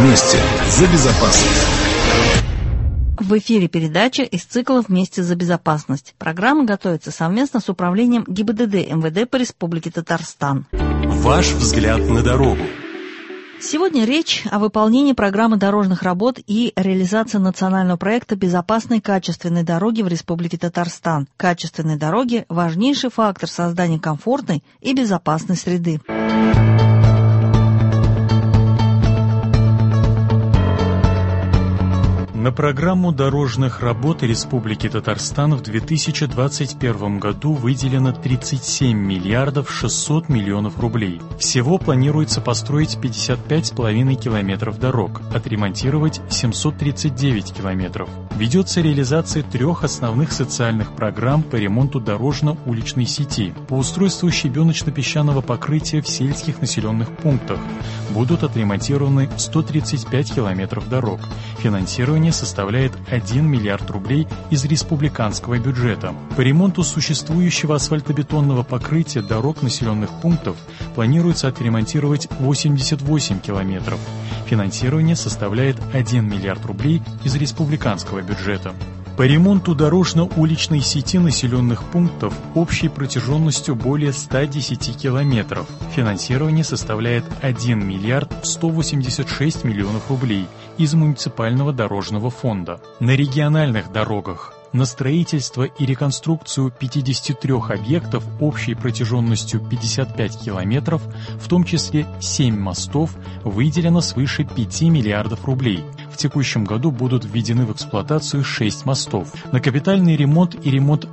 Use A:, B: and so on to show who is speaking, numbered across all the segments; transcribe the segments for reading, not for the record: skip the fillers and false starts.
A: Вместе за безопасность.
B: В эфире передача из цикла «Вместе за безопасность». Программа готовится совместно с управлением ГИБДД МВД по Республике Татарстан.
C: Ваш взгляд на дорогу.
B: Сегодня речь о выполнении программы дорожных работ и реализации национального проекта безопасной качественной дороги в Республике Татарстан. Качественные дороги – важнейший фактор создания комфортной и безопасной среды.
C: На программу дорожных работ Республики Татарстан в 2021 году выделено 37 миллиардов 600 миллионов рублей. Всего планируется построить 55,5 километров дорог, отремонтировать 739 километров. Ведется реализация 3 основных социальных программ по ремонту дорожно-уличной сети, по устройству щебеночно-песчаного покрытия в сельских населенных пунктах. Будут отремонтированы 135 километров дорог. Финансирование составляет 1 миллиард рублей из республиканского бюджета. По ремонту существующего асфальтобетонного покрытия дорог населенных пунктов планируется отремонтировать 88 километров. Финансирование составляет 1 миллиард рублей из республиканского бюджета. По ремонту дорожно-уличной сети населенных пунктов общей протяженностью более 110 километров. Финансирование составляет 1 миллиард 186 миллионов рублей из муниципального дорожного фонда. На региональных дорогах на строительство и реконструкцию 53 объектов общей протяженностью 55 километров, в том числе 7 мостов, выделено свыше 5 миллиардов рублей. В текущем году будут введены в эксплуатацию 6 мостов. На капитальный ремонт и ремонт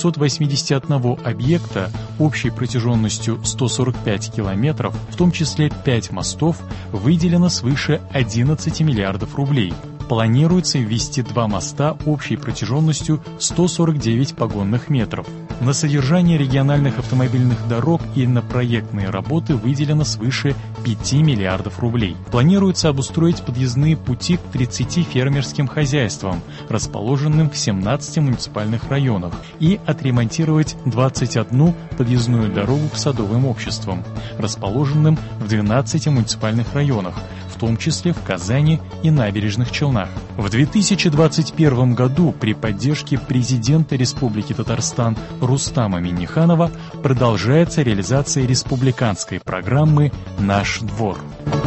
C: 281 объекта общей протяженностью 145 километров, в том числе 5 мостов, выделено свыше 11 миллиардов рублей. Планируется ввести 2 моста общей протяженностью 149 погонных метров. На содержание региональных автомобильных дорог и на проектные работы выделено свыше 5 миллиардов рублей. Планируется обустроить подъездные пути к 30 фермерским хозяйствам, расположенным в 17 муниципальных районах, и отремонтировать 21 подъездную дорогу к садовым обществам, расположенным в 12 муниципальных районах, в том числе в Казани и Набережных Челнах. В 2021 году при поддержке президента Республики Татарстан Рустама Минниханова продолжается реализация республиканской программы «Наш двор».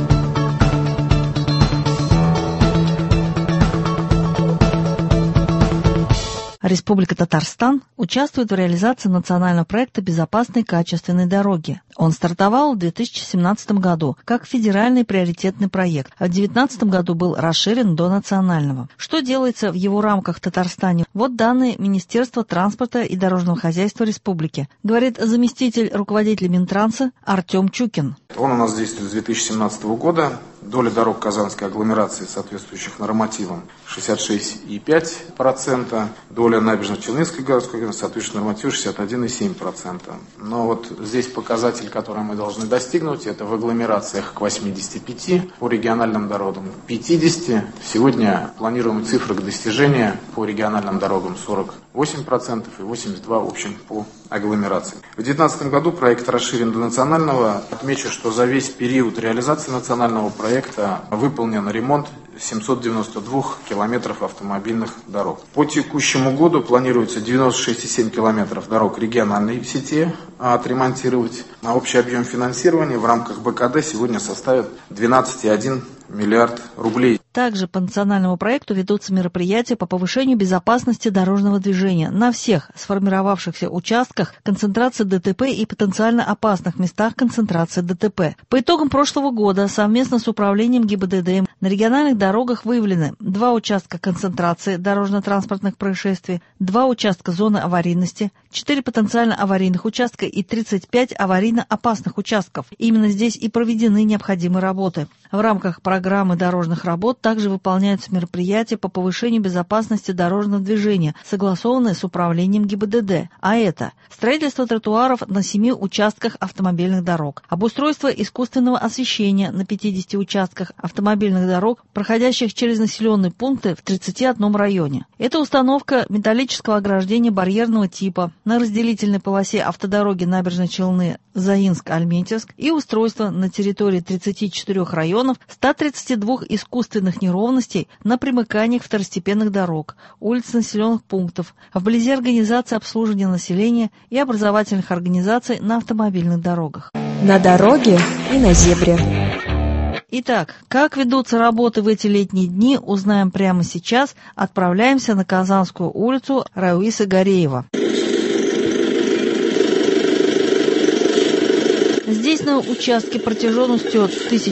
B: Республика Татарстан участвует в реализации национального проекта безопасной качественной дороги. Он стартовал в 2017 году как федеральный приоритетный проект, а в 2019 году был расширен до национального. Что делается в его рамках в Татарстане? Вот данные Министерства транспорта и дорожного хозяйства республики, говорит заместитель руководителя Минтранса Артем Чукин.
D: Он у нас действует с 2017 года. Доля дорог Казанской агломерации, соответствующих нормативам, 66,5%. Доля набережно-Челнинской городской, соответствующих нормативам, 61,7%. Но вот здесь показатель, который мы должны достигнуть, это в агломерациях к 85%, по региональным дорогам к 50%. Сегодня планируемые цифры к достижению по региональным дорогам 48% и 82% в общем по агломерации. В 2019 году проект расширен до национального. Отмечу, что за весь период реализации национального проекта выполнен ремонт 792 километров автомобильных дорог. По текущему году планируется 96,7 километров дорог региональной сети отремонтировать. На общий объем финансирования в рамках БКД сегодня составит 12,1 миллиард рублей.
B: Также по национальному проекту ведутся мероприятия по повышению безопасности дорожного движения на всех сформировавшихся участках концентрации ДТП и потенциально опасных местах концентрации ДТП. По итогам прошлого года совместно с управлением ГИБДД на региональных дорогах выявлены 2 участка концентрации дорожно-транспортных происшествий, 2 участка зоны аварийности, 4 потенциально аварийных участка и 35 аварийно опасных участков. Именно здесь и проведены необходимые работы. В рамках программы дорожных работ также выполняются мероприятия по повышению безопасности дорожного движения, согласованные с управлением ГИБДД. А это строительство тротуаров на 7 участках автомобильных дорог, обустройство искусственного освещения на 50 участках автомобильных дорог, проходящих через населенные пункты в 31 районе. Это установка металлического ограждения барьерного типа на разделительной полосе автодороги Набережные Челны Заинск-Альметьевск и устройство на территории 34 районов 132 искусственных неровностей на примыканиях второстепенных дорог, улиц населенных пунктов, вблизи организации обслуживания населения и образовательных организаций на автомобильных дорогах.
E: На дороге и на зебре.
B: Итак, как ведутся работы в эти летние дни, узнаем прямо сейчас. Отправляемся на Казанскую улицу Рауиса Гареева. Здесь на участке протяженностью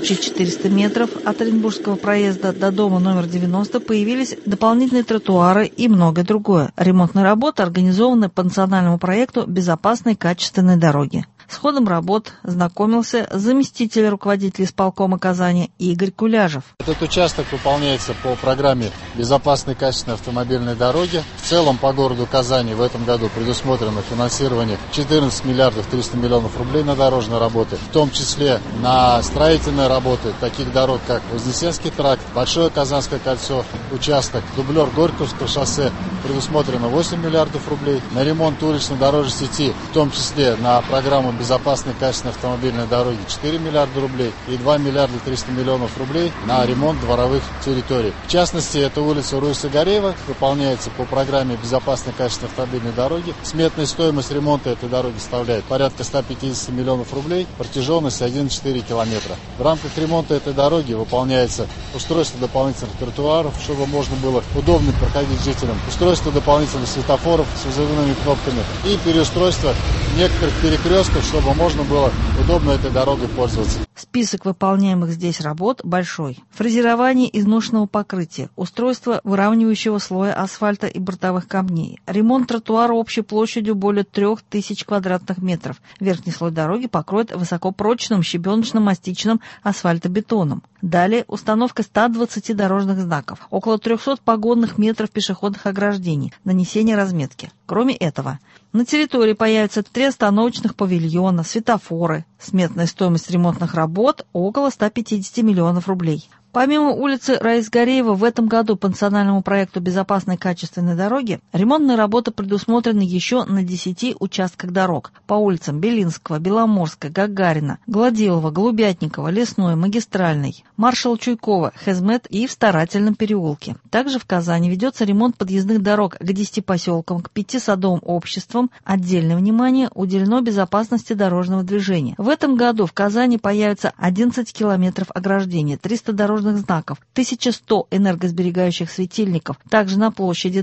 B: 1400 метров от Оренбургского проезда до дома номер 90 появились дополнительные тротуары и многое другое. Ремонтные работы организованы по национальному проекту «Безопасные качественные дороги». С ходом работ знакомился заместитель руководителя исполкома Казани Игорь Куляжев.
F: Этот участок выполняется по программе «Безопасные качественные автомобильные дороги». В целом по городу Казани в этом году предусмотрено финансирование 14 миллиардов 300 миллионов рублей на дорожные работы, в том числе на строительные работы таких дорог, как Вознесенский тракт, Большое Казанское кольцо, участок дублер Горьковского шоссе предусмотрено 8 миллиардов рублей, на ремонт улично-дорожной сети, в том числе на программу «Безопасные качественные автомобильные дороги» 4 миллиарда рублей и 2 миллиарда 300 миллионов рублей на ремонт дворовых территорий. В частности, эта улица Рауиса Гареева выполняется по программе «Безопасные качественные автомобильные дороги». Сметная стоимость ремонта этой дороги составляет порядка 150 миллионов рублей, протяженность 1,4 километра. В рамках ремонта этой дороги выполняется устройство дополнительных тротуаров, чтобы можно было удобно проходить жителям, устройство дополнительных светофоров с вызывными кнопками и переустройство некоторых перекрестков, чтобы можно было удобно этой дорогой пользоваться.
B: Список выполняемых здесь работ большой. Фрезерование изношенного покрытия, устройство выравнивающего слоя асфальта и бортовых камней, ремонт тротуара общей площадью более 3000 квадратных метров. Верхний слой дороги покроет высокопрочным щебеночно-мастичным асфальтобетоном. Далее установка 120 дорожных знаков, около 300 погонных метров пешеходных ограждений, нанесение разметки. Кроме этого, на территории появятся 3 остановочных павильона, светофоры. Сметная стоимость ремонтных работ около 150 миллионов рублей. Помимо улицы Рауиса Гареева, в этом году по национальному проекту «Безопасные качественные дороги» ремонтные работы предусмотрены еще на 10 участках дорог по улицам Белинского, Беломорска, Гагарина, Гладилова, Голубятникова, Лесной, Магистральной, Маршала Чуйкова, Хезмет и в Старательном переулке. Также в Казани ведется ремонт подъездных дорог к 10 поселкам, к 5 садовым обществам. Отдельное внимание уделено безопасности дорожного движения. В этом году в Казани появится 11 километров ограждения, 300 дорожных знаков, 1100 энергосберегающих светильников. Также на площади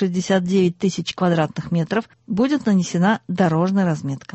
B: 369 тысяч квадратных метров будет нанесена дорожная разметка.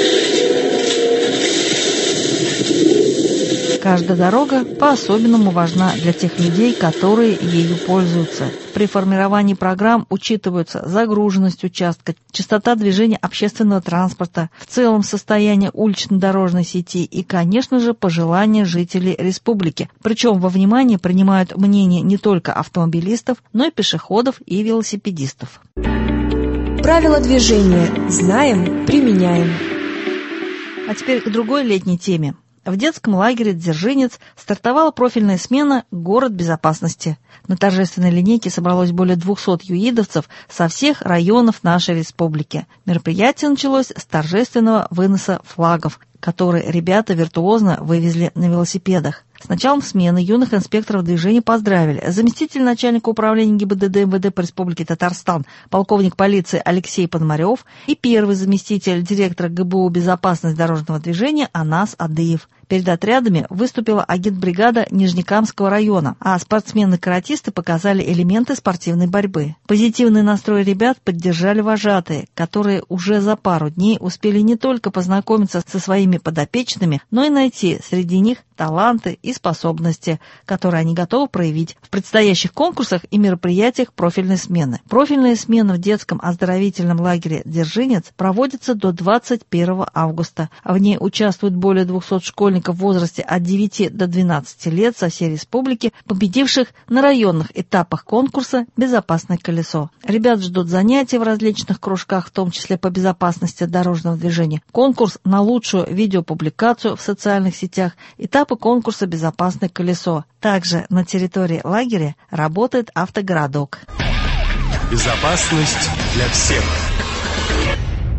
B: Каждая дорога по-особенному важна для тех людей, которые ею пользуются. При формировании программ учитываются загруженность участка, частота движения общественного транспорта, в целом состояние улично-дорожной сети и, конечно же, пожелания жителей республики. Причем во внимание принимают мнение не только автомобилистов, но и пешеходов и велосипедистов.
E: Правила движения знаем, применяем.
B: А теперь к другой летней теме. В детском лагере «Дзержинец» стартовала профильная смена «Город безопасности». На торжественной линейке собралось более 200 юидовцев со всех районов нашей республики. Мероприятие началось с торжественного выноса флагов, которые ребята виртуозно вывезли на велосипедах. С началом смены юных инспекторов движения поздравили заместитель начальника управления ГИБДД МВД по Республике Татарстан, полковник полиции Алексей Пономарев и первый заместитель директора ГБУ «Безопасность дорожного движения» Анас Адыев. Перед отрядами выступила агитбригада Нижнекамского района, а спортсмены-каратисты показали элементы спортивной борьбы. Позитивный настрой ребят поддержали вожатые, которые уже за пару дней успели не только познакомиться со своими подопечными, но и найти среди них таланты и способности, которые они готовы проявить в предстоящих конкурсах и мероприятиях профильной смены. Профильная смена в детском оздоровительном лагере «Дзержинец» проводится до 21 августа. В ней участвуют более 200 школьников в возрасте от 9 до 12 лет со всей республики, победивших на районных этапах конкурса «Безопасное колесо». Ребят ждут занятия в различных кружках, в том числе по безопасности дорожного движения, конкурс на лучшую видеопубликацию в социальных сетях, этапы конкурса «Безопасное колесо». Также на территории лагеря работает автогородок.
A: Безопасность для всех.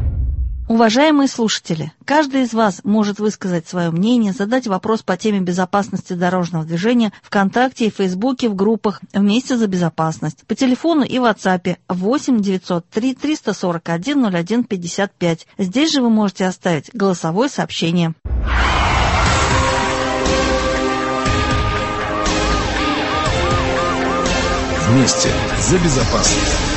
B: Уважаемые слушатели, каждый из вас может высказать свое мнение, задать вопрос по теме безопасности дорожного движения ВКонтакте и Фейсбуке в группах «Вместе за безопасность» по телефону и WhatsApp 8 903 341 01 55. Здесь же вы можете оставить голосовое сообщение.
A: Вместе за безопасность.